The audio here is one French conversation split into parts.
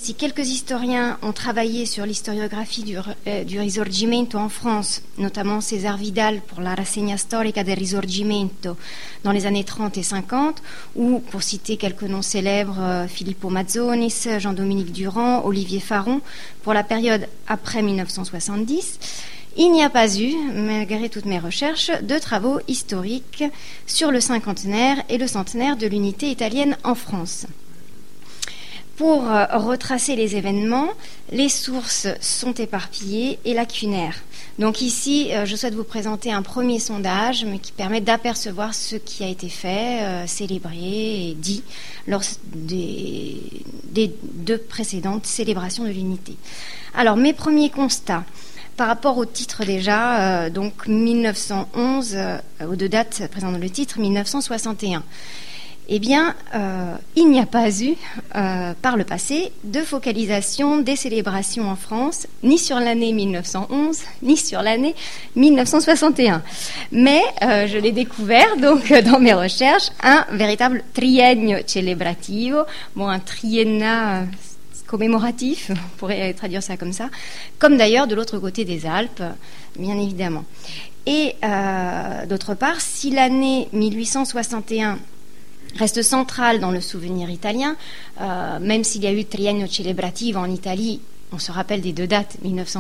Si quelques historiens ont travaillé sur l'historiographie du Risorgimento en France, notamment César Vidal pour la Rassegna Storica del Risorgimento dans les années 30 et 50, ou, pour citer quelques noms célèbres, Filippo Mazzonis, Jean-Dominique Durand, Olivier Faron, pour la période après 1970, il n'y a pas eu, malgré toutes mes recherches, de travaux historiques sur le cinquantenaire et le centenaire de l'unité italienne en France. Pour retracer les événements, les sources sont éparpillées et lacunaires. Donc ici, je souhaite vous présenter un premier sondage, mais qui permet d'apercevoir ce qui a été fait, célébré et dit lors des deux précédentes célébrations de l'unité. Alors, mes premiers constats. Par rapport au titre déjà, donc 1911, aux deux dates présentes dans le titre, 1961. Eh bien, il n'y a pas eu, par le passé, de focalisation des célébrations en France, ni sur l'année 1911, ni sur l'année 1961. Mais, je l'ai découvert, donc, dans mes recherches, un véritable triennio celebrativo, bon, un triennat commémoratif, on pourrait traduire ça comme d'ailleurs de l'autre côté des Alpes, bien évidemment. Et, d'autre part, si l'année 1861 reste centrale dans le souvenir italien, même s'il y a eu triennio celebrativo en Italie, on se rappelle des deux dates,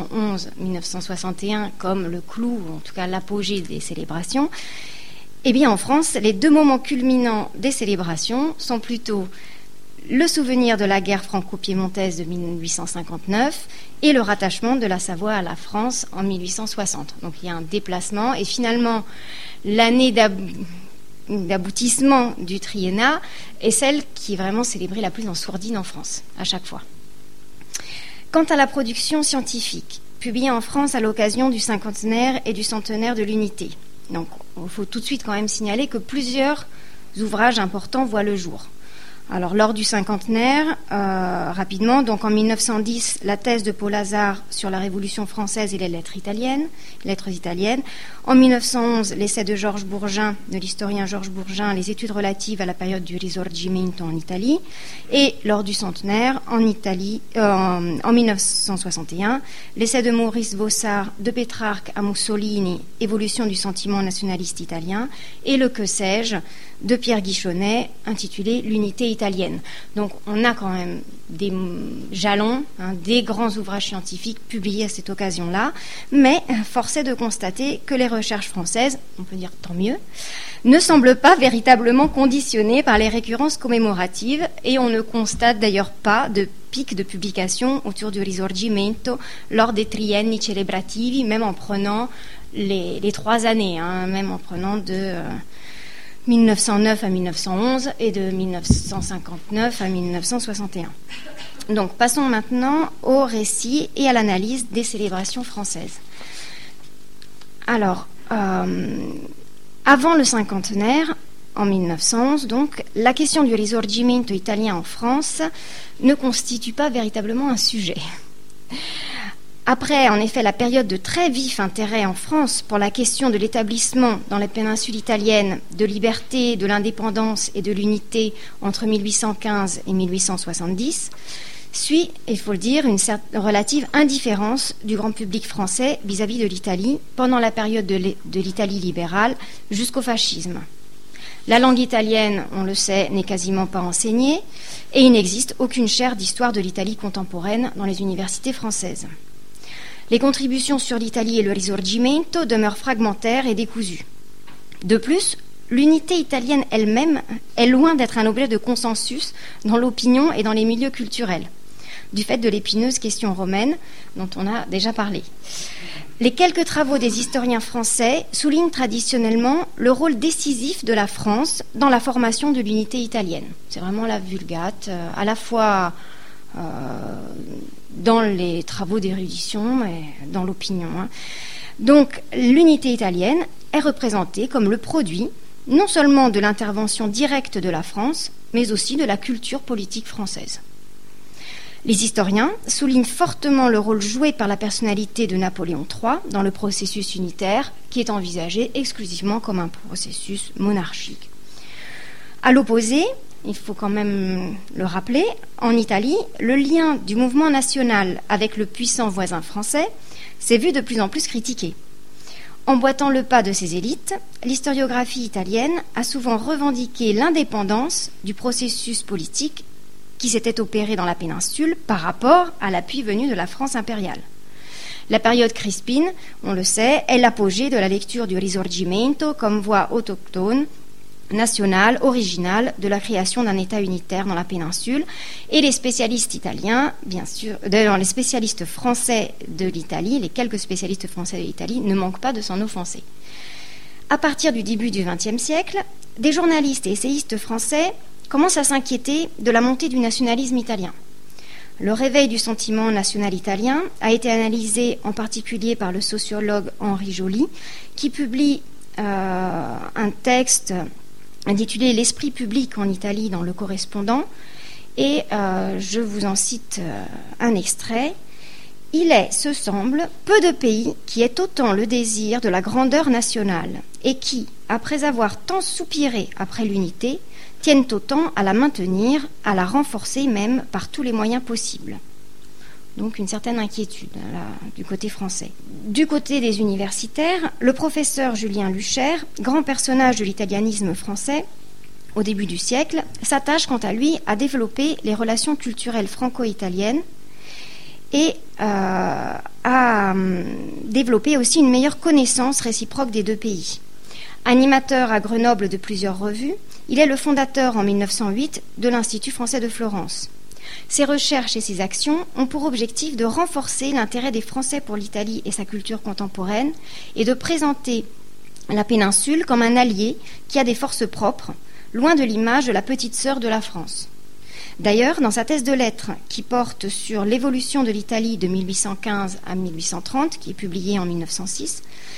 1911-1961, comme le clou, ou en tout cas l'apogée des célébrations. Eh bien, en France, les deux moments culminants des célébrations sont plutôt le souvenir de la guerre franco-piémontaise de 1859 et le rattachement de la Savoie à la France en 1860. Donc il y a un déplacement, et finalement, l'année d'aboutissement du triennat est celle qui est vraiment célébrée la plus en sourdine en France, à chaque fois. Quant à la production scientifique, publiée en France à l'occasion du cinquantenaire et du centenaire de l'unité, donc il faut tout de suite quand même signaler que plusieurs ouvrages importants voient le jour. Alors, lors du cinquantenaire, rapidement, donc en 1910, la thèse de Paul Hazard sur la Révolution française et les lettres italiennes. En 1911, l'essai de Georges Bourgin, de l'historien Georges Bourgin, les études relatives à la période du Risorgimento en Italie. Et lors du centenaire, en 1961, l'essai de Maurice Vossard, de Pétrarque à Mussolini, évolution du sentiment nationaliste italien. Et le que sais-je, de Pierre Guichonnet, intitulé L'unité italienne. Donc on a quand même des jalons, des grands ouvrages scientifiques publiés à cette occasion-là, mais force est de constater que les recherches françaises, on peut dire tant mieux, ne semblent pas véritablement conditionnées par les récurrences commémoratives, et on ne constate d'ailleurs pas de pic de publication autour du Risorgimento lors des trienni celebrativi, même en prenant les 3 années, même en prenant de 1909 à 1911 et de 1959 à 1961. Donc, passons maintenant au récit et à l'analyse des célébrations françaises. Alors, avant le cinquantenaire, en 1911, donc, la question du Risorgimento italien en France ne constitue pas véritablement un sujet. Après, en effet, la période de très vif intérêt en France pour la question de l'établissement dans la péninsule italienne de liberté, de l'indépendance et de l'unité entre 1815 et 1870, suit, il faut le dire, une relative indifférence du grand public français vis-à-vis de l'Italie pendant la période de l'Italie libérale jusqu'au fascisme. La langue italienne, on le sait, n'est quasiment pas enseignée, et il n'existe aucune chaire d'histoire de l'Italie contemporaine dans les universités françaises. Les contributions sur l'Italie et le Risorgimento demeurent fragmentaires et décousues. De plus, l'unité italienne elle-même est loin d'être un objet de consensus dans l'opinion et dans les milieux culturels, du fait de l'épineuse question romaine dont on a déjà parlé. Les quelques travaux des historiens français soulignent traditionnellement le rôle décisif de la France dans la formation de l'unité italienne. C'est vraiment la vulgate, à la fois dans les travaux d'érudition et dans l'opinion. Donc, l'unité italienne est représentée comme le produit non seulement de l'intervention directe de la France, mais aussi de la culture politique française. Les historiens soulignent fortement le rôle joué par la personnalité de Napoléon III dans le processus unitaire, qui est envisagé exclusivement comme un processus monarchique. À l'opposé, il faut quand même le rappeler, en Italie, le lien du mouvement national avec le puissant voisin français s'est vu de plus en plus critiqué. Emboîtant le pas de ces élites, l'historiographie italienne a souvent revendiqué l'indépendance du processus politique qui s'était opéré dans la péninsule par rapport à l'appui venu de la France impériale. La période crispine, on le sait, est l'apogée de la lecture du Risorgimento comme voie autochtone, nationale, originale de la création d'un État unitaire dans la péninsule, et les spécialistes italiens, bien sûr, les spécialistes français de l'Italie, les quelques spécialistes français de l'Italie, ne manquent pas de s'en offenser. À partir du début du XXe siècle, des journalistes et essayistes français commencent à s'inquiéter de la montée du nationalisme italien. Le réveil du sentiment national italien a été analysé en particulier par le sociologue Henri Joly, qui publie un texte intitulé « L'esprit public en Italie dans le correspondant », et je vous en cite un extrait. « Il est, ce semble, peu de pays qui aient autant le désir de la grandeur nationale et qui, après avoir tant soupiré après l'unité, tiennent autant à la maintenir, à la renforcer même par tous les moyens possibles. » Donc une certaine inquiétude là, du côté français. Du côté des universitaires, le professeur Julien Lucher, grand personnage de l'italianisme français au début du siècle, s'attache quant à lui à développer les relations culturelles franco-italiennes et à développer aussi une meilleure connaissance réciproque des deux pays. Animateur à Grenoble de plusieurs revues, il est le fondateur en 1908 de l'Institut français de Florence. Ses recherches et ses actions ont pour objectif de renforcer l'intérêt des Français pour l'Italie et sa culture contemporaine et de présenter la péninsule comme un allié qui a des forces propres, loin de l'image de la petite sœur de la France. D'ailleurs, dans sa thèse de lettres qui porte sur l'évolution de l'Italie de 1815 à 1830, qui est publiée en 1906,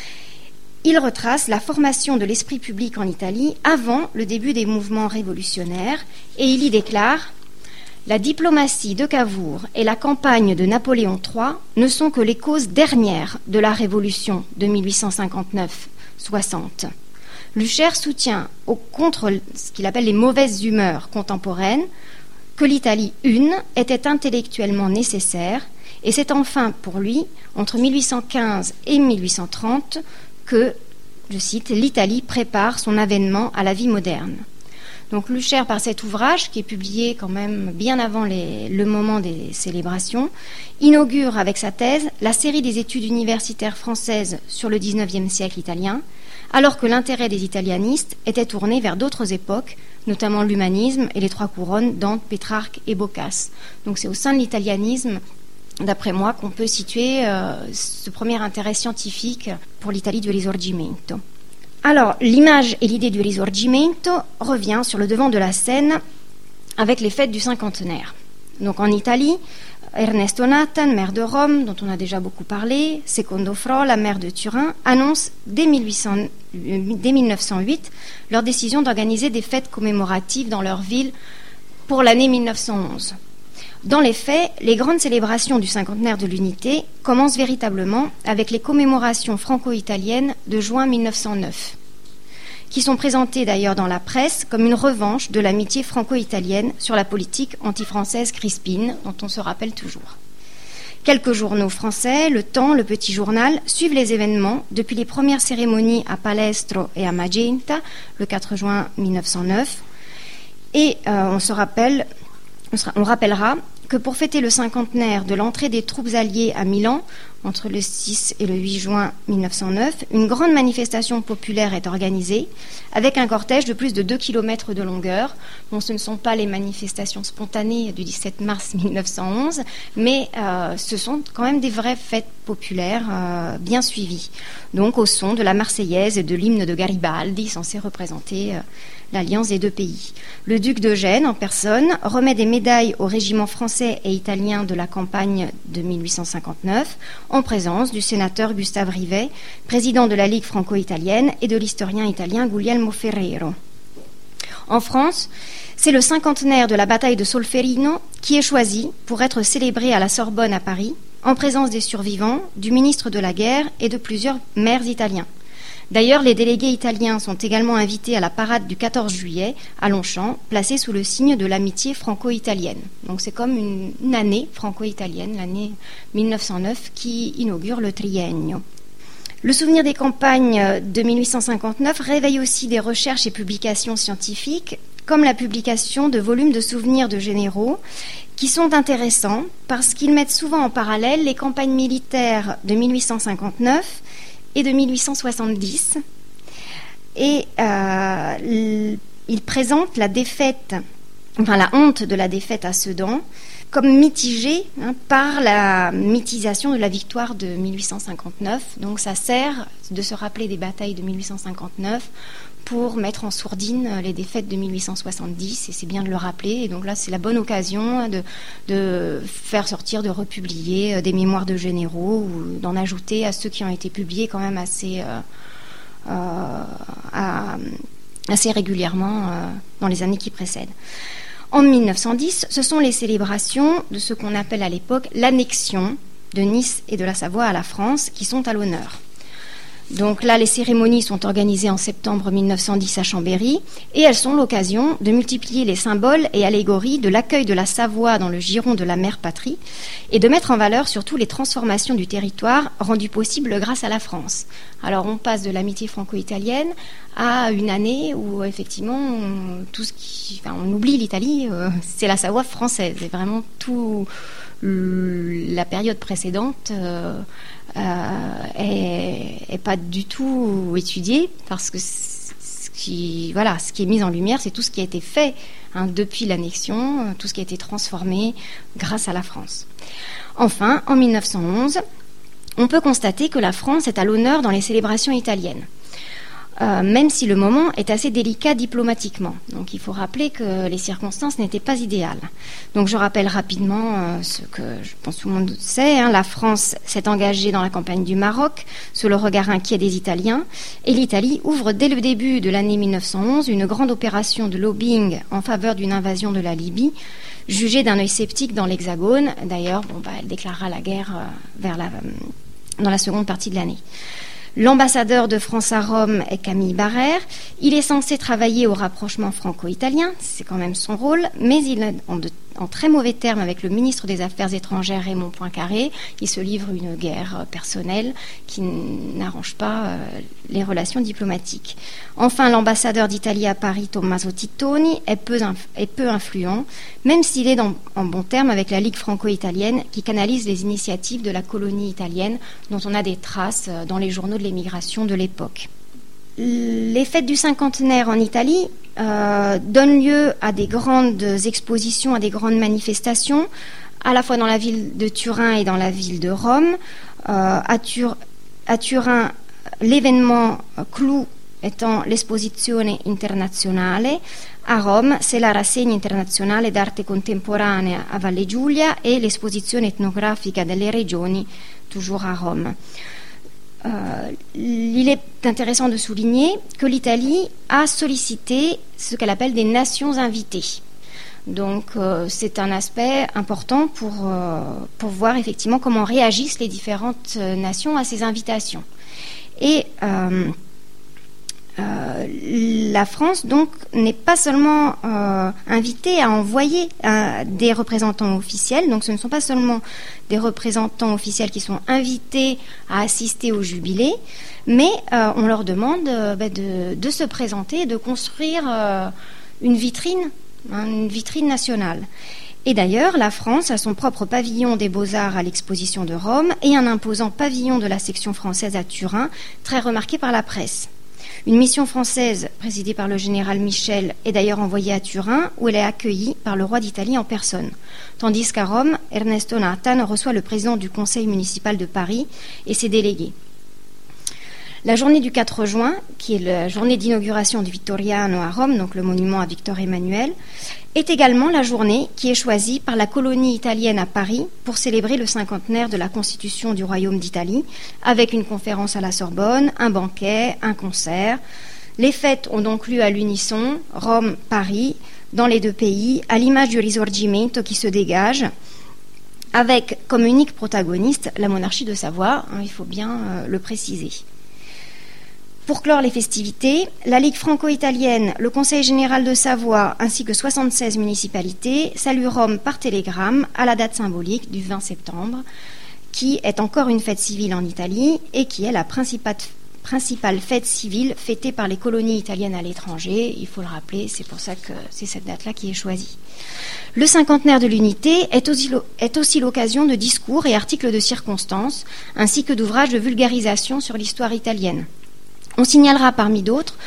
il retrace la formation de l'esprit public en Italie avant le début des mouvements révolutionnaires et il y déclare « La diplomatie de Cavour et la campagne de Napoléon III ne sont que les causes dernières de la révolution de 1859-60. » Lucher soutient contre ce qu'il appelle les mauvaises humeurs contemporaines que l'Italie une était intellectuellement nécessaire et c'est enfin pour lui, entre 1815 et 1830, que, je cite, l'Italie prépare son avènement à la vie moderne. Donc Lucher, par cet ouvrage, qui est publié quand même bien avant le moment des célébrations, inaugure avec sa thèse la série des études universitaires françaises sur le XIXe siècle italien, alors que l'intérêt des italianistes était tourné vers d'autres époques, notamment l'humanisme et les trois couronnes, Dante, Pétrarque et Boccace. Donc c'est au sein de l'italianisme, d'après moi, qu'on peut situer ce premier intérêt scientifique pour l'Italie du Risorgimento. Alors, l'image et l'idée du Risorgimento revient sur le devant de la scène avec les fêtes du cinquantenaire. Donc en Italie, Ernesto Nathan, maire de Rome, dont on a déjà beaucoup parlé, Secondo Frola, maire de Turin, annoncent dès 1908 leur décision d'organiser des fêtes commémoratives dans leur ville pour l'année 1911. Dans les faits, les grandes célébrations du cinquantenaire de l'unité commencent véritablement avec les commémorations franco-italiennes de juin 1909, qui sont présentées d'ailleurs dans la presse comme une revanche de l'amitié franco-italienne sur la politique anti-française crispine, dont on se rappelle toujours. Quelques journaux français, Le Temps, Le Petit Journal, suivent les événements depuis les premières cérémonies à Palestro et à Magenta, le 4 juin 1909, et on rappellera que pour fêter le cinquantenaire de l'entrée des troupes alliées à Milan, entre le 6 et le 8 juin 1909, une grande manifestation populaire est organisée, avec un cortège de plus de 2 km de longueur. Bon, ce ne sont pas les manifestations spontanées du 17 mars 1911, mais ce sont quand même des vraies fêtes populaires bien suivies. Donc au son de la Marseillaise et de l'hymne de Garibaldi, censé représenter l'alliance des deux pays. Le duc d'Eugène, en personne, remet des médailles aux régiments français et italiens de la campagne de 1859, en présence du sénateur Gustave Rivet, président de la Ligue franco-italienne, et de l'historien italien Guglielmo Ferrero. En France, c'est le cinquantenaire de la bataille de Solferino qui est choisi pour être célébré à la Sorbonne à Paris, en présence des survivants, du ministre de la guerre et de plusieurs maires italiens. D'ailleurs, les délégués italiens sont également invités à la parade du 14 juillet à Longchamp, placée sous le signe de l'amitié franco-italienne. Donc c'est comme une année franco-italienne, l'année 1909, qui inaugure le triennio. Le souvenir des campagnes de 1859 réveille aussi des recherches et publications scientifiques, comme la publication de volumes de souvenirs de généraux, qui sont intéressants parce qu'ils mettent souvent en parallèle les campagnes militaires de 1859 et de 1870. Et ils présentent la honte de la défaite à Sedan, comme mitigée par la mythisation de la victoire de 1859. Donc ça sert de se rappeler des batailles de 1859 pour mettre en sourdine les défaites de 1870, et c'est bien de le rappeler. Et donc là, c'est la bonne occasion de faire sortir, de republier des mémoires de généraux, ou d'en ajouter à ceux qui ont été publiés quand même assez régulièrement dans les années qui précèdent. En 1910, ce sont les célébrations de ce qu'on appelle à l'époque l'annexion de Nice et de la Savoie à la France qui sont à l'honneur. Donc là, les cérémonies sont organisées en septembre 1910 à Chambéry, et elles sont l'occasion de multiplier les symboles et allégories de l'accueil de la Savoie dans le giron de la mère patrie, et de mettre en valeur surtout les transformations du territoire rendues possibles grâce à la France. Alors on passe de l'amitié franco-italienne à une année où effectivement on oublie l'Italie, c'est la Savoie française, et vraiment tout la période précédente est pas du tout étudiée, parce que ce qui est mis en lumière, c'est tout ce qui a été fait depuis l'annexion, tout ce qui a été transformé grâce à la France. Enfin, en 1911, on peut constater que la France est à l'honneur dans les célébrations italiennes. Même si le moment est assez délicat diplomatiquement. Donc il faut rappeler que les circonstances n'étaient pas idéales. Donc je rappelle rapidement ce que je pense tout le monde sait. La France s'est engagée dans la campagne du Maroc sous le regard inquiet des Italiens, et l'Italie ouvre dès le début de l'année 1911 une grande opération de lobbying en faveur d'une invasion de la Libye, jugée d'un œil sceptique dans l'Hexagone. D'ailleurs, elle déclarera la guerre dans la seconde partie de l'année. L'ambassadeur de France à Rome est Camille Barrère. Il est censé travailler au rapprochement franco-italien, c'est quand même son rôle, mais il est en très mauvais termes avec le ministre des Affaires étrangères Raymond Poincaré. Il se livre une guerre personnelle qui n'arrange pas les relations diplomatiques. Enfin, l'ambassadeur d'Italie à Paris, Tommaso Tittoni, est peu influent, même s'il est en bon terme avec la Ligue franco-italienne qui canalise les initiatives de la colonie italienne, dont on a des traces dans les journaux de l'émigration de l'époque. Les fêtes du cinquantenaire en Italie donnent lieu à des grandes expositions, à des grandes manifestations, à la fois dans la ville de Turin et dans la ville de Rome. À Turin, l'événement clou étant l'Esposizione Internazionale. A Rome, c'est la Rassegna Internazionale d'Arte Contemporanea a Valle Giulia et l'Esposizione Etnografica delle Regioni, toujours à Rome. Il est intéressant de souligner que l'Italie a sollicité ce qu'elle appelle des nations invitées. Donc c'est un aspect important pour voir effectivement comment réagissent les différentes nations à ces invitations. Et la France donc n'est pas seulement invitée à envoyer des représentants officiels, donc ce ne sont pas seulement des représentants officiels qui sont invités à assister au jubilé, mais on leur demande de se présenter, de construire une vitrine nationale. Et d'ailleurs, la France a son propre pavillon des Beaux-Arts à l'Exposition de Rome et un imposant pavillon de la section française à Turin, très remarqué par la presse. Une mission française présidée par le général Michel est d'ailleurs envoyée à Turin, où elle est accueillie par le roi d'Italie en personne. Tandis qu'à Rome, Ernesto Nathan reçoit le président du conseil municipal de Paris et ses délégués. La journée du 4 juin, qui est la journée d'inauguration du Vittoriano à Rome, donc le monument à Victor Emmanuel, est également la journée qui est choisie par la colonie italienne à Paris pour célébrer le cinquantenaire de la Constitution du Royaume d'Italie, avec une conférence à la Sorbonne, un banquet, un concert. Les fêtes ont donc lieu à l'unisson, Rome, Paris, dans les deux pays, à l'image du Risorgimento qui se dégage, avec comme unique protagoniste la monarchie de Savoie, il faut bien le préciser. Pour clore les festivités, la Ligue franco-italienne, le Conseil général de Savoie ainsi que 76 municipalités saluent Rome par télégramme à la date symbolique du 20 septembre, qui est encore une fête civile en Italie et qui est la principale fête civile fêtée par les colonies italiennes à l'étranger. Il faut le rappeler, c'est pour ça que c'est cette date-là qui est choisie. Le cinquantenaire de l'unité est aussi l'occasion de discours et articles de circonstances, ainsi que d'ouvrages de vulgarisation sur l'histoire italienne. On signalera parmi d'autres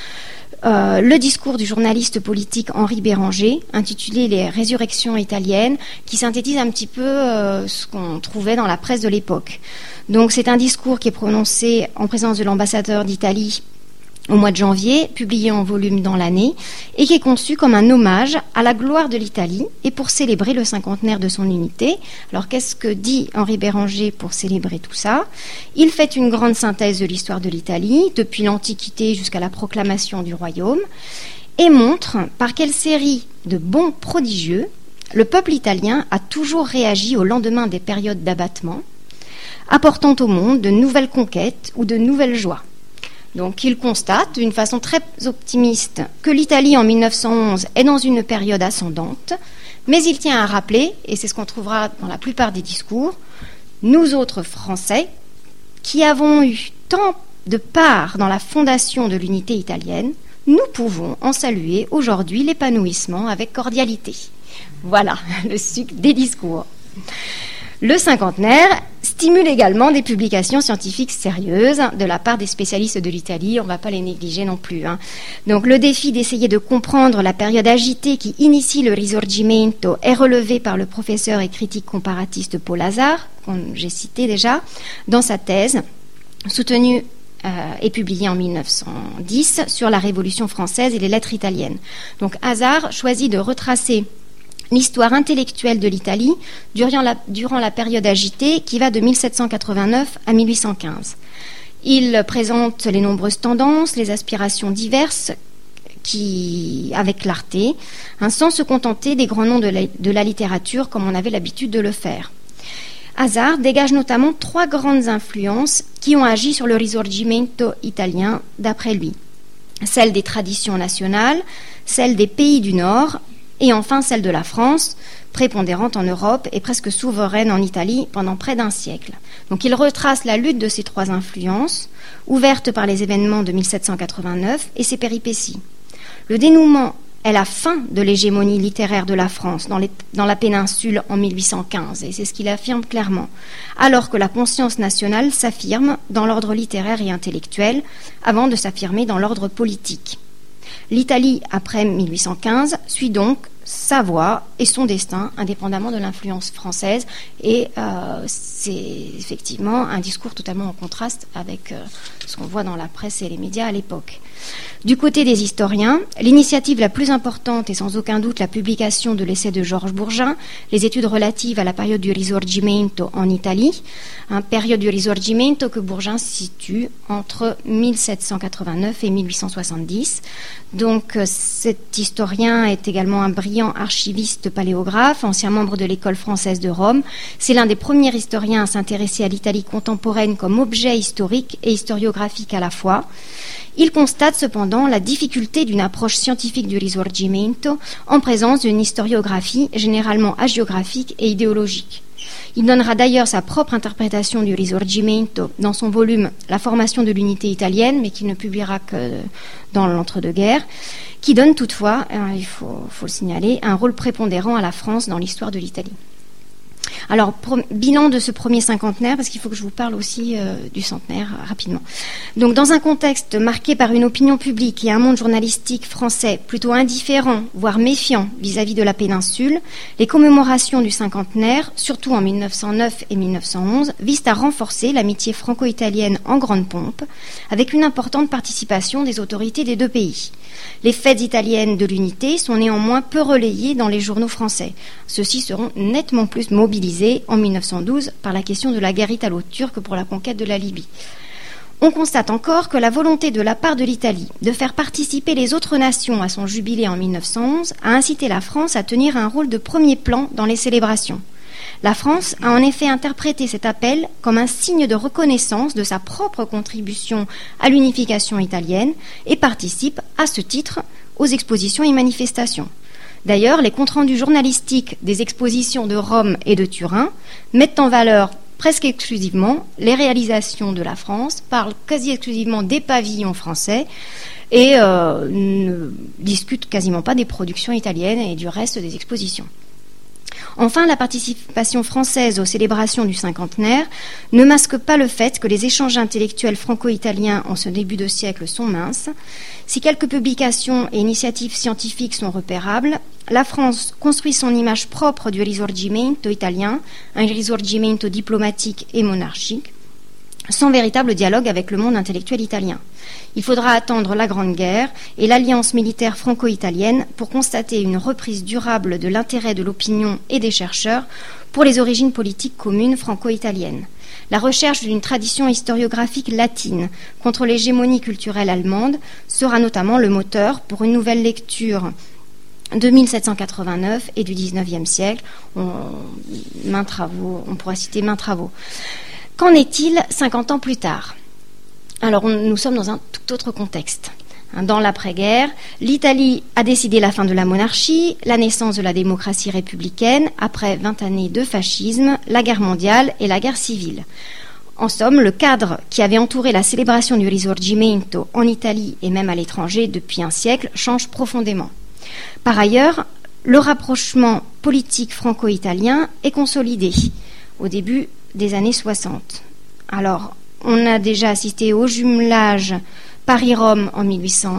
le discours du journaliste politique Henri Béranger, intitulé « Les résurrections italiennes », qui synthétise un petit peu ce qu'on trouvait dans la presse de l'époque. Donc c'est un discours qui est prononcé en présence de l'ambassadeur d'Italie au mois de janvier, publié en volume dans l'année, et qui est conçu comme un hommage à la gloire de l'Italie et pour célébrer le cinquantenaire de son unité. Alors qu'est-ce que dit Henri Béranger pour célébrer tout ça? Il fait une grande synthèse de l'histoire de l'Italie, depuis l'Antiquité jusqu'à la proclamation du royaume, et montre par quelle série de bons prodigieux le peuple italien a toujours réagi au lendemain des périodes d'abattement, apportant au monde de nouvelles conquêtes ou de nouvelles joies. Donc il constate d'une façon très optimiste que l'Italie en 1911 est dans une période ascendante, mais il tient à rappeler, et c'est ce qu'on trouvera dans la plupart des discours, nous autres Français, qui avons eu tant de part dans la fondation de l'unité italienne, nous pouvons en saluer aujourd'hui l'épanouissement avec cordialité. Voilà le sucre des discours. Le cinquantenaire stimule également des publications scientifiques sérieuses de la part des spécialistes de l'Italie, on ne va pas les négliger non plus. Donc le défi d'essayer de comprendre la période agitée qui initie le Risorgimento est relevé par le professeur et critique comparatiste Paul Hazard, que j'ai cité déjà, dans sa thèse, soutenue et publiée en 1910 sur la Révolution française et les lettres italiennes. Donc Hazard choisit de retracer l'histoire intellectuelle de l'Italie durant la période agitée qui va de 1789 à 1815. Il présente les nombreuses tendances, les aspirations diverses avec clarté, sans se contenter des grands noms de la littérature comme on avait l'habitude de le faire. Hazard dégage notamment 3 grandes influences qui ont agi sur le Risorgimento italien d'après lui. Celle des traditions nationales, celle des pays du Nord et enfin celle de la France, prépondérante en Europe et presque souveraine en Italie pendant près d'un siècle. Donc il retrace la lutte de ces 3 influences, ouvertes par les événements de 1789 et ses péripéties. Le dénouement est la fin de l'hégémonie littéraire de la France dans la péninsule en 1815, et c'est ce qu'il affirme clairement, alors que la conscience nationale s'affirme dans l'ordre littéraire et intellectuel, avant de s'affirmer dans l'ordre politique. L'Italie, après 1815, suit donc sa voie et son destin, indépendamment de l'influence française, et c'est effectivement un discours totalement en contraste avec ce qu'on voit dans la presse et les médias à l'époque. Du côté des historiens, l'initiative la plus importante est sans aucun doute la publication de l'essai de Georges Bourgain, les études relatives à la période du Risorgimento en Italie, période du Risorgimento que Bourgain situe entre 1789 et 1870. Donc cet historien est également un brillant archiviste paléographe, ancien membre de l'école française de Rome. C'est l'un des premiers historiens à s'intéresser à l'Italie contemporaine comme objet historique et historiographique à la fois. Il constate cependant la difficulté d'une approche scientifique du Risorgimento en présence d'une historiographie généralement hagiographique et idéologique. Il donnera d'ailleurs sa propre interprétation du Risorgimento dans son volume « La formation de l'unité italienne », mais qu'il ne publiera que dans l'entre-deux-guerres, qui donne toutefois, il faut le signaler, un rôle prépondérant à la France dans l'histoire de l'Italie. Alors, bilan de ce premier cinquantenaire, parce qu'il faut que je vous parle aussi du centenaire rapidement. Donc, dans un contexte marqué par une opinion publique et un monde journalistique français plutôt indifférent, voire méfiant vis-à-vis de la péninsule, les commémorations du cinquantenaire, surtout en 1909 et 1911, visent à renforcer l'amitié franco-italienne en grande pompe, avec une importante participation des autorités des 2 pays. Les fêtes italiennes de l'unité sont néanmoins peu relayées dans les journaux français. Ceux-ci seront nettement plus mobilisés en 1912 par la question de la guerre italo-turque pour la conquête de la Libye. On constate encore que la volonté de la part de l'Italie de faire participer les autres nations à son jubilé en 1911 a incité la France à tenir un rôle de premier plan dans les célébrations. La France a en effet interprété cet appel comme un signe de reconnaissance de sa propre contribution à l'unification italienne et participe à ce titre aux expositions et manifestations. D'ailleurs, les comptes rendus journalistiques des expositions de Rome et de Turin mettent en valeur presque exclusivement les réalisations de la France, parlent quasi exclusivement des pavillons français et ne discutent quasiment pas des productions italiennes et du reste des expositions. Enfin, la participation française aux célébrations du cinquantenaire ne masque pas le fait que les échanges intellectuels franco-italiens en ce début de siècle sont minces. Si quelques publications et initiatives scientifiques sont repérables, la France construit son image propre du Risorgimento italien, un Risorgimento diplomatique et monarchique, sans véritable dialogue avec le monde intellectuel italien. Il faudra attendre la Grande Guerre et l'alliance militaire franco-italienne pour constater une reprise durable de l'intérêt de l'opinion et des chercheurs pour les origines politiques communes franco-italiennes. La recherche d'une tradition historiographique latine contre l'hégémonie culturelle allemande sera notamment le moteur pour une nouvelle lecture de 1789 et du XIXe siècle. On pourra citer maints travaux. Qu'en est-il 50 ans plus tard ? Alors, nous sommes dans un tout autre contexte. Dans l'après-guerre, l'Italie a décidé la fin de la monarchie, la naissance de la démocratie républicaine, après 20 années de fascisme, la guerre mondiale et la guerre civile. En somme, le cadre qui avait entouré la célébration du Risorgimento en Italie et même à l'étranger depuis un siècle change profondément. Par ailleurs, le rapprochement politique franco-italien est consolidé au début des années 60. Alors, on a déjà assisté au jumelage Paris-Rome en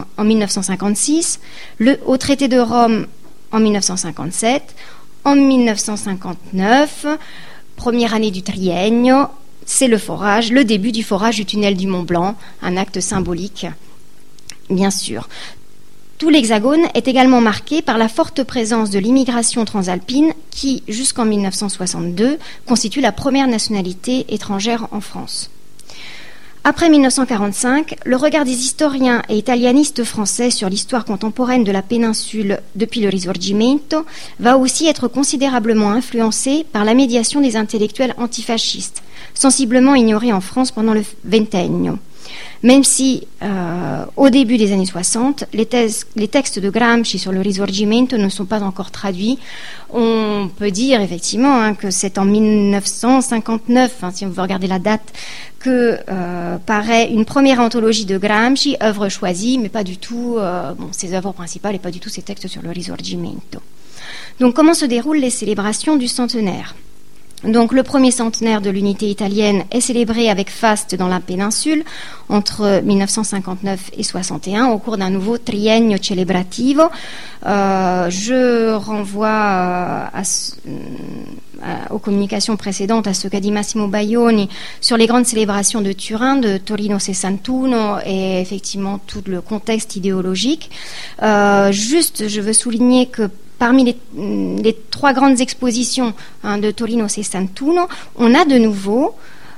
1956, au traité de Rome en 1957, en 1959, première année du triennio, c'est le début du forage du tunnel du Mont Blanc, un acte symbolique, bien sûr. Tout l'Hexagone est également marqué par la forte présence de l'immigration transalpine qui, jusqu'en 1962, constitue la première nationalité étrangère en France. Après 1945, le regard des historiens et italianistes français sur l'histoire contemporaine de la péninsule depuis le Risorgimento va aussi être considérablement influencé par la médiation des intellectuels antifascistes, sensiblement ignorés en France pendant le Ventennio. Même si, au début des années 60, les textes de Gramsci sur le Risorgimento ne sont pas encore traduits, on peut dire effectivement que c'est en 1959, si on veut regarder la date, que paraît une première anthologie de Gramsci, œuvre choisie, mais pas du tout ses œuvres principales et pas du tout ses textes sur le Risorgimento. Donc, comment se déroulent les célébrations du centenaire ? Donc, le premier centenaire de l'unité italienne est célébré avec faste dans la péninsule entre 1959 et 61 au cours d'un nouveau triennio celebrativo. Je renvoie aux communications précédentes, à ce qu'a dit Massimo Baioni sur les grandes célébrations de Turin, de Torino 61 et effectivement tout le contexte idéologique. Je veux souligner que parmi les trois grandes expositions de Torino 61, on a de nouveau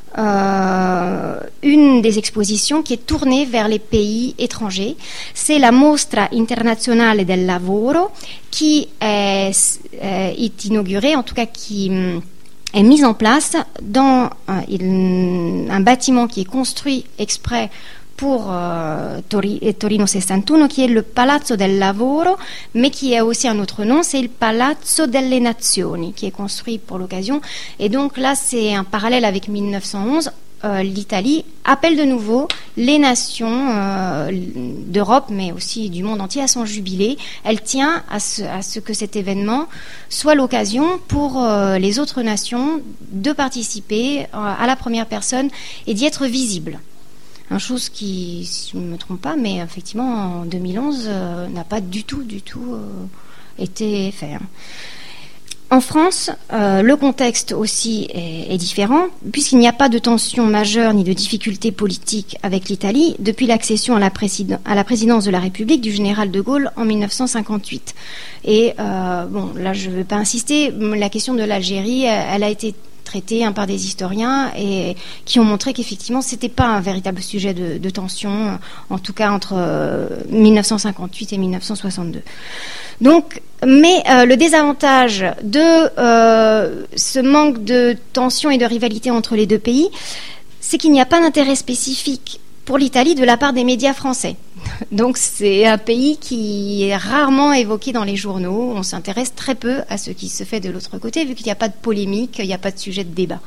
une des expositions qui est tournée vers les pays étrangers. C'est la Mostra Internazionale del Lavoro qui est inaugurée, en tout cas qui est mise en place dans un bâtiment qui est construit exprès pour Torino 61, qui est le Palazzo del Lavoro, mais qui a aussi un autre nom, c'est le Palazzo delle Nazioni, qui est construit pour l'occasion. Et donc là, c'est un parallèle avec 1911. L'Italie appelle de nouveau les nations d'Europe, mais aussi du monde entier, à son jubilé. Elle tient à ce que cet événement soit l'occasion pour les autres nations de participer à la première personne et d'y être visible. Une chose qui, si je ne me trompe pas, mais effectivement en 2011 n'a pas du tout été fait. En France, le contexte aussi est différent, puisqu'il n'y a pas de tension majeure ni de difficultés politiques avec l'Italie depuis l'accession à la présidence de la République du général de Gaulle en 1958. Et là je ne veux pas insister, la question de l'Algérie, elle a été traitées par des historiens et qui ont montré qu'effectivement c'était pas un véritable sujet de tension, en tout cas entre 1958 et 1962. Donc, mais le désavantage de ce manque de tension et de rivalité entre les deux pays, c'est qu'il n'y a pas d'intérêt spécifique pour l'Italie de la part des médias français. Donc c'est un pays qui est rarement évoqué dans les journaux. On s'intéresse très peu à ce qui se fait de l'autre côté, vu qu'il n'y a pas de polémique, il n'y a pas de sujet de débat.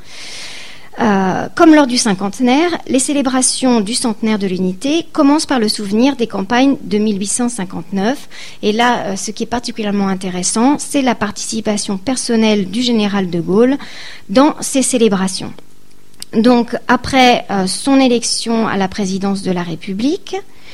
Comme lors du cinquantenaire, les célébrations du centenaire de l'unité commencent par le souvenir des campagnes de 1859. Et là, ce qui est particulièrement intéressant, c'est la participation personnelle du général de Gaulle dans ces célébrations. Donc, après son élection à la présidence de la République,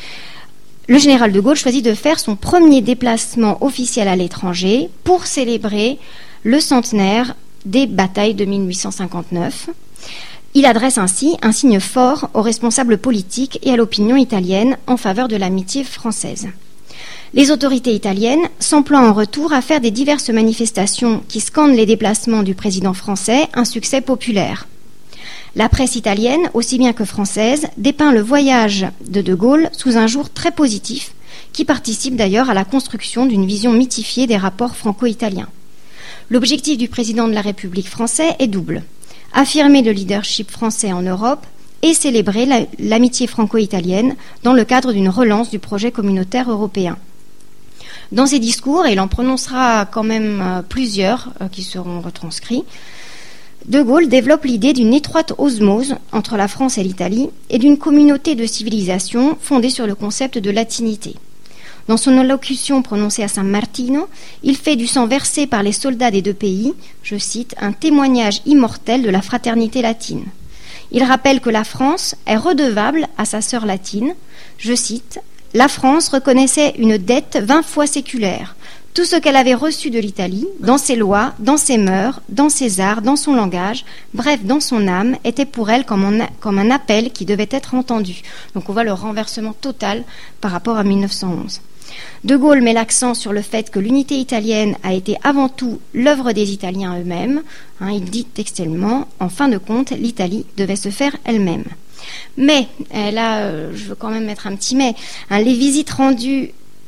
le général de Gaulle choisit de faire son premier déplacement officiel à l'étranger pour célébrer le centenaire des batailles de 1859. Il adresse ainsi un signe fort aux responsables politiques et à l'opinion italienne en faveur de l'amitié française. Les autorités italiennes s'emploient en retour à faire des diverses manifestations qui scandent les déplacements du président français un succès populaire. La presse italienne, aussi bien que française, dépeint le voyage de Gaulle sous un jour très positif, qui participe d'ailleurs à la construction d'une vision mythifiée des rapports franco-italiens. L'objectif du président de la République français est double: affirmer le leadership français en Europe et célébrer l'amitié franco-italienne dans le cadre d'une relance du projet communautaire européen. Dans ses discours, et il en prononcera quand même plusieurs qui seront retranscrits, De Gaulle développe l'idée d'une étroite osmose entre la France et l'Italie et d'une communauté de civilisation fondée sur le concept de latinité. Dans son allocution prononcée à San Martino, il fait du sang versé par les soldats des deux pays, je cite, un témoignage immortel de la fraternité latine. Il rappelle que la France est redevable à sa sœur latine, je cite, « La France reconnaissait une dette 20 fois séculaire. Tout ce qu'elle avait reçu de l'Italie, dans ses lois, dans ses mœurs, dans ses arts, dans son langage, bref, dans son âme, était pour elle comme un appel qui devait être entendu. » Donc on voit le renversement total par rapport à 1911. De Gaulle met l'accent sur le fait que l'unité italienne a été avant tout l'œuvre des Italiens eux-mêmes. Il dit textuellement, en fin de compte, l'Italie devait se faire elle-même. Mais, là, je veux quand même mettre un petit mais, les visites rendues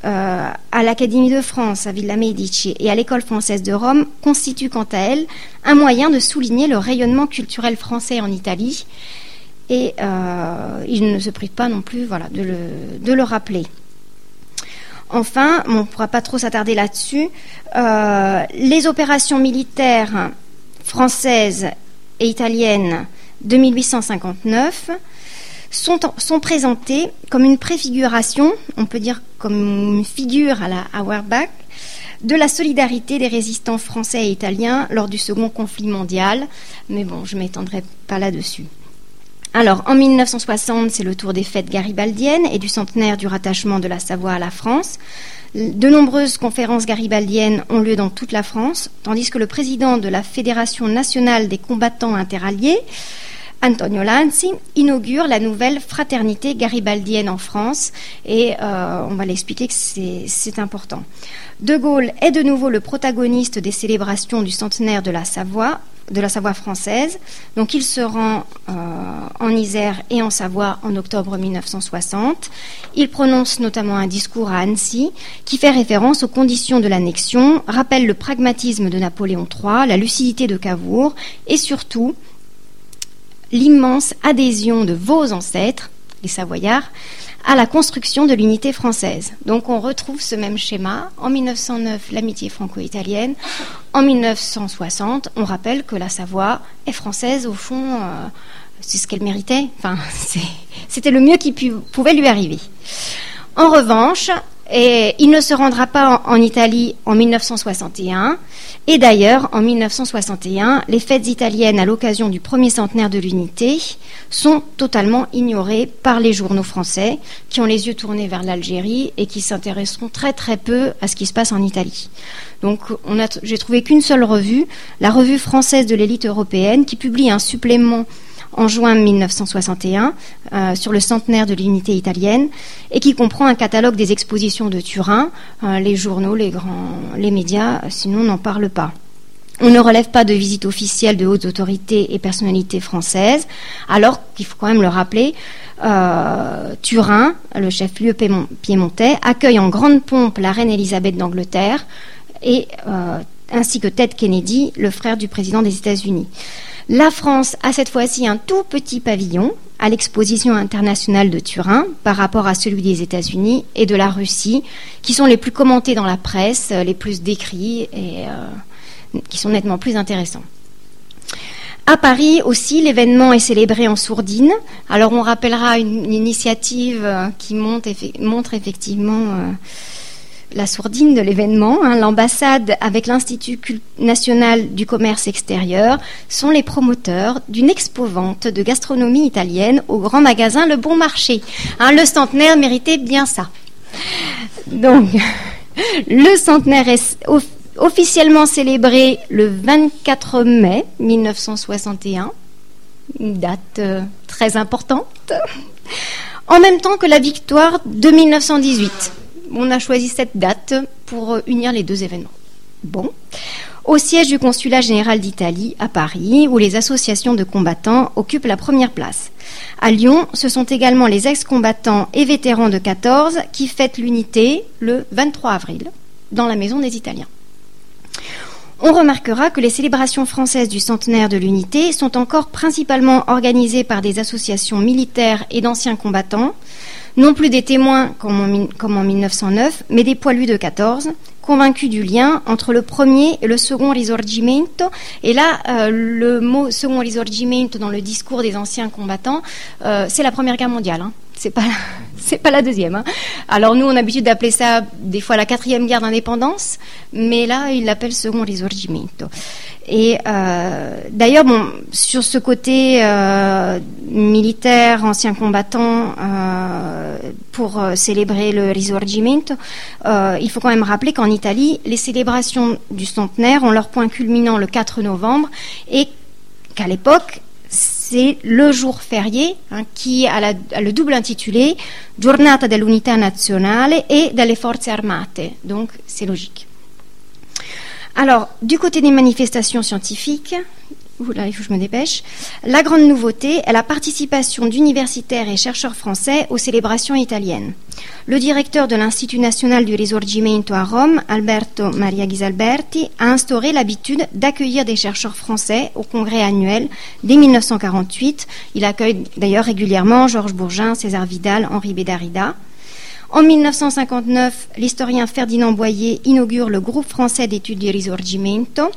à l'Académie de France, à Villa Medici et à l'École française de Rome constituent quant à elles un moyen de souligner le rayonnement culturel français en Italie et il ne se prive pas non plus de le rappeler. Enfin, on ne pourra pas trop s'attarder là-dessus, les opérations militaires françaises et italiennes de 1859 sont présentées comme une préfiguration, on peut dire comme une figure à la Auerbach, de la solidarité des résistants français et italiens lors du second conflit mondial. Mais bon, je ne m'étendrai pas là-dessus. Alors, en 1960, c'est le tour des fêtes garibaldiennes et du centenaire du rattachement de la Savoie à la France. De nombreuses conférences garibaldiennes ont lieu dans toute la France, tandis que le président de la Fédération nationale des combattants interalliés, Antonio Lanzi, inaugure la nouvelle fraternité garibaldienne en France et on va l'expliquer que c'est important. De Gaulle est de nouveau le protagoniste des célébrations du centenaire de la Savoie française. Donc il se rend en Isère et en Savoie en octobre 1960. Il prononce notamment un discours à Annecy qui fait référence aux conditions de l'annexion, rappelle le pragmatisme de Napoléon III, la lucidité de Cavour et surtout l'immense adhésion de vos ancêtres, les Savoyards, à la construction de l'unité française. Donc on retrouve ce même schéma. En 1909, l'amitié franco-italienne. En 1960, on rappelle que la Savoie est française. Au fond, c'est ce qu'elle méritait. Enfin, c'était le mieux qui pouvait lui arriver. En revanche, il ne se rendra pas en Italie en 1961. Et d'ailleurs, en 1961, les fêtes italiennes à l'occasion du premier centenaire de l'unité sont totalement ignorées par les journaux français qui ont les yeux tournés vers l'Algérie et qui s'intéresseront très très peu à ce qui se passe en Italie. Donc j'ai trouvé qu'une seule revue, la revue française de l'élite européenne, qui publie un supplément en juin 1961 sur le centenaire de l'unité italienne et qui comprend un catalogue des expositions de Turin. Les journaux, les médias, sinon n'en parlent pas. On ne relève pas de visite officielle de hautes autorités et personnalités françaises, alors qu'il faut quand même le rappeler, Turin, le chef-lieu piémontais, accueille en grande pompe la reine Élisabeth d'Angleterre ainsi que Ted Kennedy, le frère du président des États-Unis. La France a cette fois-ci un tout petit pavillon à l'exposition internationale de Turin par rapport à celui des États-Unis et de la Russie, qui sont les plus commentés dans la presse, les plus décrits et qui sont nettement plus intéressants. À Paris aussi, l'événement est célébré en sourdine. Alors on rappellera une initiative qui montre effectivement la sourdine de l'événement. L'ambassade avec l'Institut national du commerce extérieur sont les promoteurs d'une expo-vente de gastronomie italienne au grand magasin Le Bon Marché. Le centenaire méritait bien ça. Donc, le centenaire est officiellement célébré le 24 mai 1961, une date très importante, en même temps que la victoire de 1918. On a choisi cette date pour unir les deux événements. Bon. Au siège du consulat général d'Italie à Paris, où les associations de combattants occupent la première place. À Lyon, ce sont également les ex-combattants et vétérans de 14 qui fêtent l'unité le 23 avril dans la Maison des Italiens. On remarquera que les célébrations françaises du centenaire de l'unité sont encore principalement organisées par des associations militaires et d'anciens combattants, non plus des témoins comme en 1909, mais des poilus de 14, convaincus du lien entre le premier et le second risorgimento. Et là, le mot second risorgimento dans le discours des anciens combattants, c'est la Première Guerre mondiale. C'est pas la deuxième. Alors nous, on a l'habitude d'appeler ça des fois la 4e guerre d'indépendance, mais là, ils l'appellent second risorgimento. Et d'ailleurs, sur ce côté militaire, ancien combattant, pour célébrer le risorgimento, il faut quand même rappeler qu'en Italie, les célébrations du centenaire ont leur point culminant le 4 novembre et qu'à l'époque, c'est le jour férié qui a le double intitulé Giornata dell'Unità Nazionale et delle Forze Armate. Donc, c'est logique. Alors, du côté des manifestations scientifiques, là, il faut que je me dépêche, la grande nouveauté est la participation d'universitaires et chercheurs français aux célébrations italiennes. Le directeur de l'Institut national du Risorgimento à Rome, Alberto Maria Ghisalberti, a instauré l'habitude d'accueillir des chercheurs français au congrès annuel dès 1948. Il accueille d'ailleurs régulièrement Georges Bourgin, César Vidal, Henri Bédarida. En 1959, l'historien Ferdinand Boyer inaugure le groupe français d'études du Risorgimento.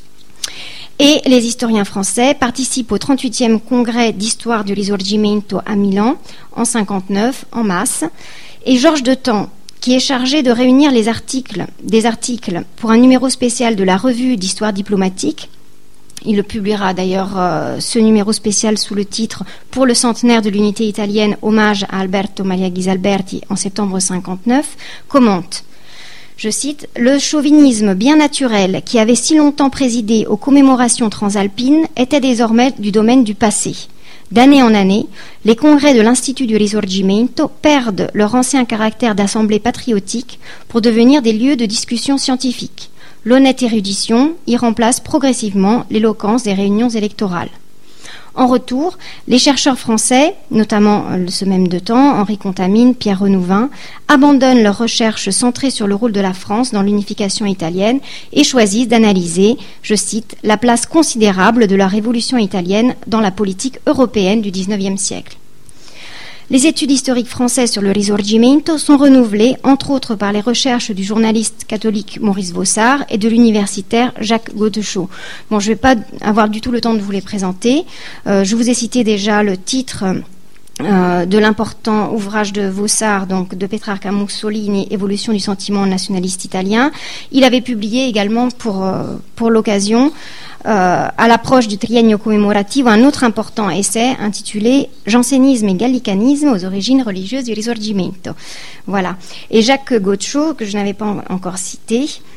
Et les historiens français participent au 38e congrès d'histoire du Risorgimento à Milan en 1959 en masse. Et Georges Detemps, qui est chargé de réunir des articles pour un numéro spécial de la revue d'histoire diplomatique, il le publiera d'ailleurs ce numéro spécial sous le titre « Pour le centenaire de l'unité italienne, hommage à Alberto Maria Ghisalberti en septembre 1959 », commente. Je cite, « Le chauvinisme bien naturel qui avait si longtemps présidé aux commémorations transalpines était désormais du domaine du passé. D'année en année, les congrès de l'Institut du Risorgimento perdent leur ancien caractère d'assemblée patriotique pour devenir des lieux de discussion scientifique. L'honnête érudition y remplace progressivement l'éloquence des réunions électorales. En retour, les chercheurs français, notamment ce même Detemps, Henri Contamine, Pierre Renouvin, abandonnent leurs recherches centrées sur le rôle de la France dans l'unification italienne et choisissent d'analyser, je cite, la place considérable de la révolution italienne dans la politique européenne du XIXe siècle. Les études historiques françaises sur le Risorgimento sont renouvelées, entre autres par les recherches du journaliste catholique Maurice Vossard et de l'universitaire Jacques Godechaux. Bon, je ne vais pas avoir du tout le temps de vous les présenter. Je vous ai cité déjà le titre de l'important ouvrage de Vossard, donc de Petrarca Mussolini, Évolution du sentiment nationaliste italien. Il avait publié également pour l'occasion, à l'approche du triennio commemorativo, un autre important essai intitulé « Jansénisme et gallicanisme aux origines religieuses du Risorgimento ». Voilà. Et Jacques Godechaux, que je n'avais pas encore cité,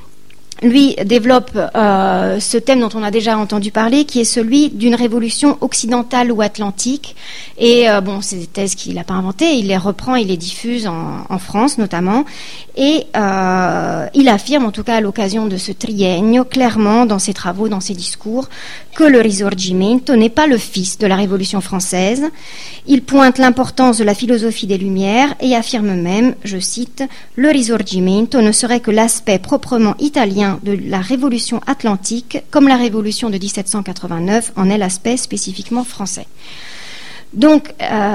lui développe ce thème dont on a déjà entendu parler, qui est celui d'une révolution occidentale ou atlantique. Et c'est des thèses qu'il n'a pas inventées, il les reprend, il les diffuse en France notamment. Et il affirme, en tout cas à l'occasion de ce triennio, clairement dans ses travaux, dans ses discours, que le Risorgimento n'est pas le fils de la Révolution française. Il pointe l'importance de la philosophie des Lumières et affirme même, je cite, « Le Risorgimento ne serait que l'aspect proprement italien de la Révolution atlantique, comme la Révolution de 1789 en est l'aspect spécifiquement français. » Donc,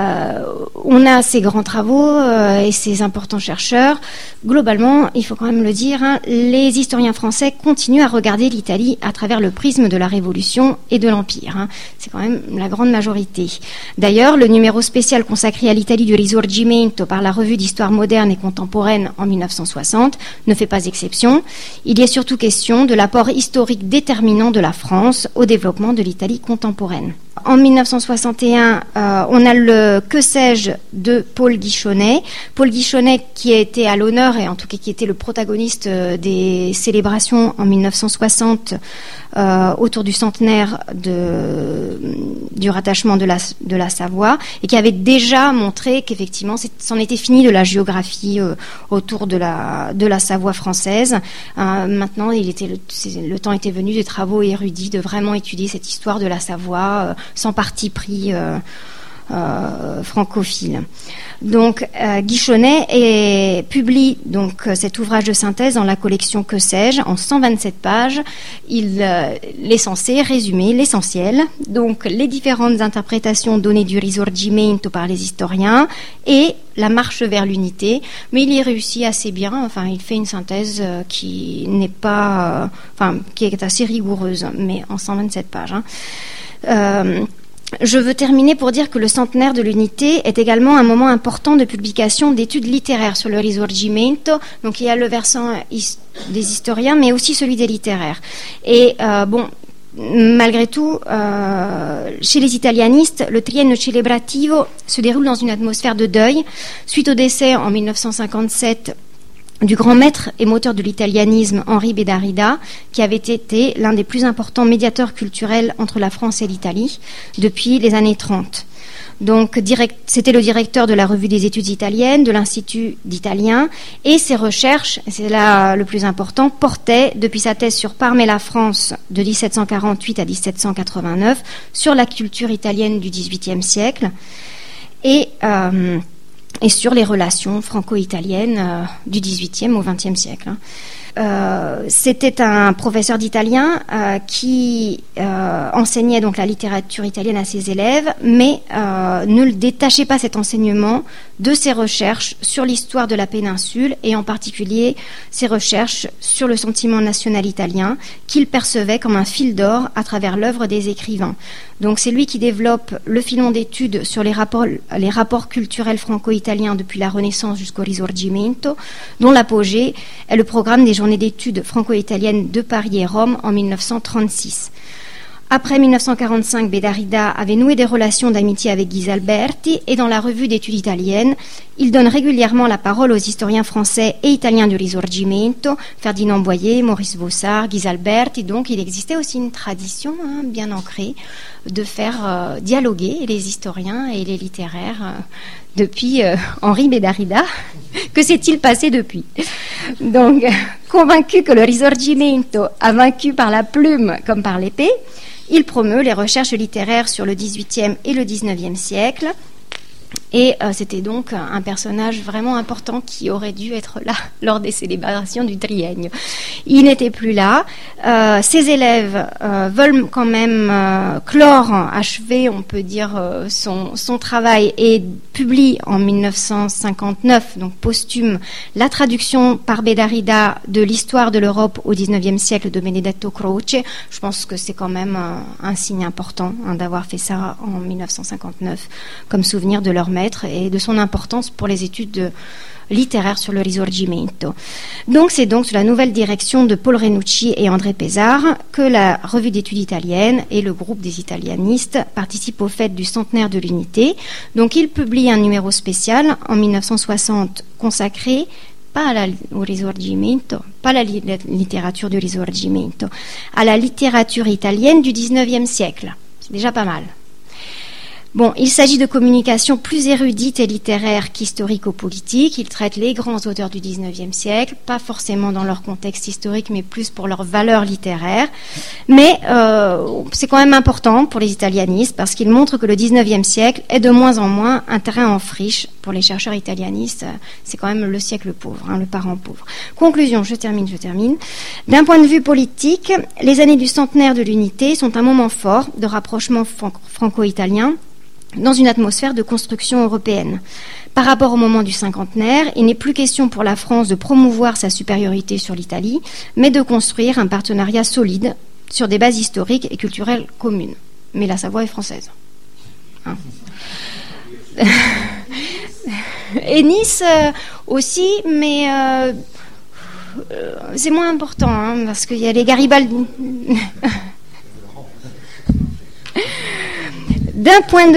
on a ces grands travaux et ces importants chercheurs. Globalement, il faut quand même le dire, les historiens français continuent à regarder l'Italie à travers le prisme de la Révolution et de l'Empire. C'est quand même la grande majorité. D'ailleurs, le numéro spécial consacré à l'Italie du Risorgimento par la Revue d'Histoire moderne et contemporaine en 1960 ne fait pas exception. Il y est surtout question de l'apport historique déterminant de la France au développement de l'Italie contemporaine. En 1961, on a le Que sais-je de Paul Guichonnet. Paul Guichonnet qui a été à l'honneur et en tout cas qui était le protagoniste des célébrations en 1960 autour du centenaire du rattachement de la Savoie et qui avait déjà montré qu'effectivement c'en était fini de la géographie autour de la Savoie française. Maintenant, le temps était venu des travaux érudits de vraiment étudier cette histoire de la Savoie sans parti pris francophile. Donc Guichonnet publie donc cet ouvrage de synthèse dans la collection Que sais-je en 127 pages. Il est censé résumer l'essentiel, donc les différentes interprétations données du Risorgimento par les historiens et la marche vers l'unité, mais il y réussit assez bien. Enfin, il fait une synthèse qui n'est pas, qui est assez rigoureuse, mais en 127 pages. Je veux terminer pour dire que le centenaire de l'unité est également un moment important de publication d'études littéraires sur le Risorgimento. Donc il y a le versant des historiens, mais aussi celui des littéraires. Et malgré tout, chez les italianistes, le triennio celebrativo se déroule dans une atmosphère de deuil. Suite au décès en 1957 du grand maître et moteur de l'italianisme Henri Bédarida, qui avait été l'un des plus importants médiateurs culturels entre la France et l'Italie depuis les années 30. Donc, c'était le directeur de la Revue des études italiennes, de l'Institut d'italien, et ses recherches, et c'est là le plus important, portaient, depuis sa thèse sur Parme et la France de 1748 à 1789, sur la culture italienne du XVIIIe siècle, et sur les relations franco-italiennes du XVIIIe au XXe siècle. C'était un professeur d'italien qui enseignait donc la littérature italienne à ses élèves, mais ne détachait pas cet enseignement de ses recherches sur l'histoire de la péninsule et en particulier ses recherches sur le sentiment national italien qu'il percevait comme un fil d'or à travers l'œuvre des écrivains. Donc c'est lui qui développe le filon d'études sur les rapports culturels franco-italiens depuis la Renaissance jusqu'au Risorgimento, dont l'apogée est le programme des journées d'études franco-italiennes de Paris et Rome en 1936. Après 1945, Bédarida avait noué des relations d'amitié avec Ghisalberti et dans la Revue d'études italiennes, il donne régulièrement la parole aux historiens français et italiens du Risorgimento, Ferdinand Boyer, Maurice Vossard, Ghisalberti. Donc il existait aussi une tradition bien ancrée de faire dialoguer les historiens et les littéraires depuis Henri Bédarida. Que s'est-il passé depuis ? Donc, convaincu que le Risorgimento a vaincu par la plume comme par l'épée, il promeut les recherches littéraires sur le XVIIIe et le XIXe siècle. Et c'était donc un personnage vraiment important qui aurait dû être là lors des célébrations du triennio. Il n'était plus là. Ses élèves veulent quand même achever, on peut dire, son travail et publient en 1959, donc posthume, la traduction par Bédarida de l'histoire de l'Europe au XIXe siècle de Benedetto Croce. Je pense que c'est quand même un signe important d'avoir fait ça en 1959 comme souvenir de leur maître et de son importance pour les études littéraires sur le Risorgimento. Donc c'est donc sous la nouvelle direction de Paul Renucci et André Pesard que la Revue d'études italiennes et le groupe des italianistes participent aux fêtes du centenaire de l'unité. Donc ils publient un numéro spécial en 1960 consacré pas au Risorgimento, pas la littérature du Risorgimento, à la littérature italienne du XIXe siècle. C'est déjà pas mal. Bon, il s'agit de communications plus érudites et littéraires qu'historico-politiques. Ils traitent les grands auteurs du XIXe siècle, pas forcément dans leur contexte historique, mais plus pour leur valeur littéraire. Mais c'est quand même important pour les italianistes parce qu'ils montrent que le XIXe siècle est de moins en moins un terrain en friche pour les chercheurs italianistes. C'est quand même le siècle pauvre, le parent pauvre. Conclusion, je termine. D'un point de vue politique, les années du centenaire de l'unité sont un moment fort de rapprochement franco-italien dans une atmosphère de construction européenne. Par rapport au moment du cinquantenaire, il n'est plus question pour la France de promouvoir sa supériorité sur l'Italie, mais de construire un partenariat solide sur des bases historiques et culturelles communes. Mais la Savoie est française. Hein. Et Nice aussi, mais c'est moins important, parce qu'il y a les Garibaldi. D'un point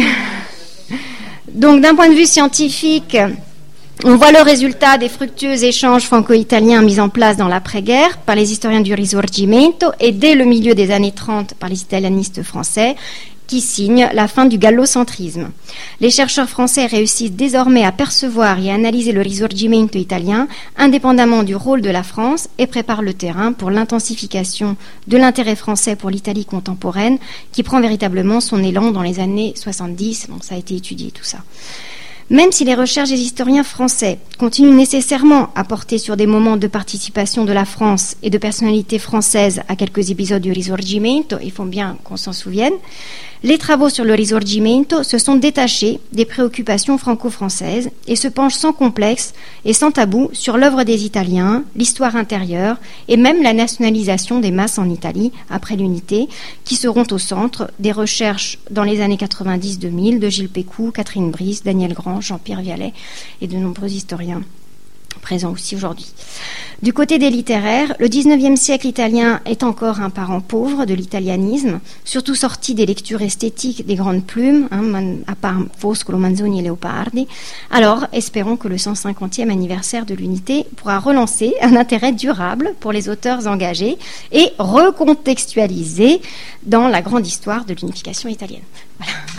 de vue scientifique, on voit le résultat des fructueux échanges franco-italiens mis en place dans l'après-guerre par les historiens du Risorgimento et dès le milieu des années 30 par les italianistes français qui signent la fin du gallocentrisme. Les chercheurs français réussissent désormais à percevoir et à analyser le Risorgimento italien indépendamment du rôle de la France et préparent le terrain pour l'intensification de l'intérêt français pour l'Italie contemporaine qui prend véritablement son élan dans les années 70. Bon, ça a été étudié tout ça. Même si les recherches des historiens français continuent nécessairement à porter sur des moments de participation de la France et de personnalités françaises à quelques épisodes du Risorgimento, il faut bien qu'on s'en souvienne, les travaux sur le Risorgimento se sont détachés des préoccupations franco-françaises et se penchent sans complexe et sans tabou sur l'œuvre des Italiens, l'histoire intérieure et même la nationalisation des masses en Italie après l'unité, qui seront au centre des recherches dans les années 90-2000 de Gilles Pécou, Catherine Brice, Daniel Grand, Jean-Pierre Vialet et de nombreux historiens présents aussi aujourd'hui. Du côté des littéraires, le XIXe siècle italien est encore un parent pauvre de l'italianisme, surtout sorti des lectures esthétiques des grandes plumes, à part Foscolo, Manzoni et Leopardi. Alors, espérons que le 150e anniversaire de l'unité pourra relancer un intérêt durable pour les auteurs engagés et recontextualiser dans la grande histoire de l'unification italienne. Voilà.